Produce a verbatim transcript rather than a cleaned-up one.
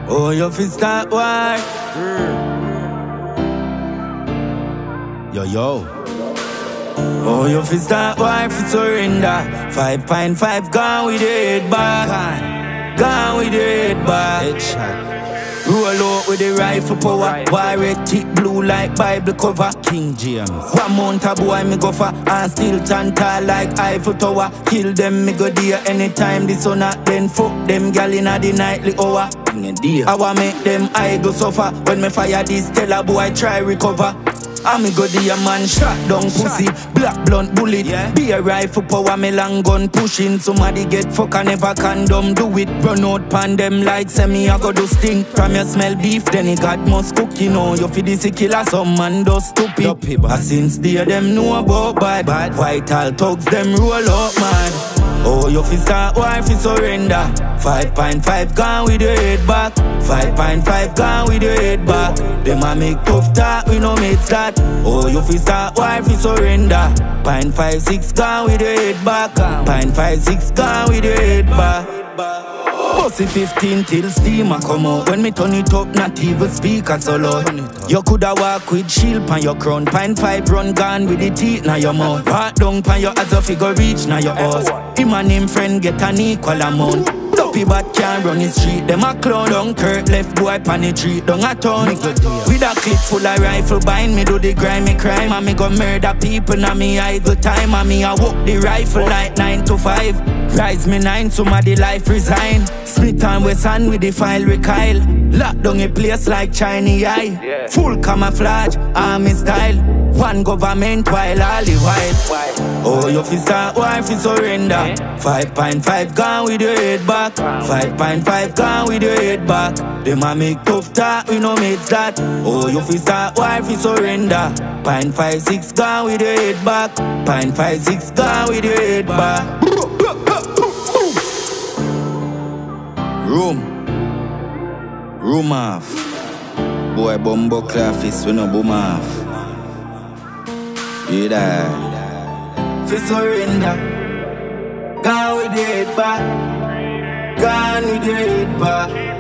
Oh, you fi start war. Yo, yo. Oh, you fi start war fi surrender. Five point five gone with the head back. Gone with the head back. Headshot. Roll out with the rifle power. Why red tip blue like Bible cover. King James. One month a boy me go for. And still stand tall like Eiffel Tower. Kill them me go there anytime the sun up. Then fuck them gal inna the nightly hour. I want make them eye go suffer. When me fire this tell a boy try recover. I me go the man shot down pussy. Black blunt bullet, yeah. Be a rifle power, me long gun pushing. Somebody get fuck and never condom do it. Run out pan them like semi I go do sting. From your smell beef, then he got must cook. You know you feed this killer, some man do stupid. I since there them know about bad, bad. White all thugs them roll up man. Oh, you fi start war fi surrender. Five point five gone with the head back. Five point five gone with the head back. Them a make tough talk, we no make that. Oh, you fi start war fi surrender. Point five six gone with the head back. Point five six gone with the head back. Bossy fifteen till steam a come out. When me turn it up, not even speaker so loud. You coulda walk with shield pan your crown. Pine five run gone with the teeth na your mouth. Part down pan your as if you go reach na your house. Him and him friend get an equal amount. Dopey bat can't run the street. Them a clown down Kurt left boy pan the tree. Down a town with a clip full of rifle behind me do the grimy crime. And me go murder people na me idle time. And me a walk the rifle like nine to five. Rise me nine, somebody life resign. Smith and Wesson with the file recoil. Lock down a place like Chinese eye. Yeah. Full camouflage, army style. One government while all the while. Oh, you fi start war fi surrender. Five point five gone with the head back. Five point five gone with the head back. Them a make tough talk, we no make that. Oh, you fi start war fi surrender. Point five six gone with the head back. Point five six gone with the head back. Room, room off. Boy bumbo clafis we no boom off. You die. Fi surrender. Gone with the head back. Gone with the head back.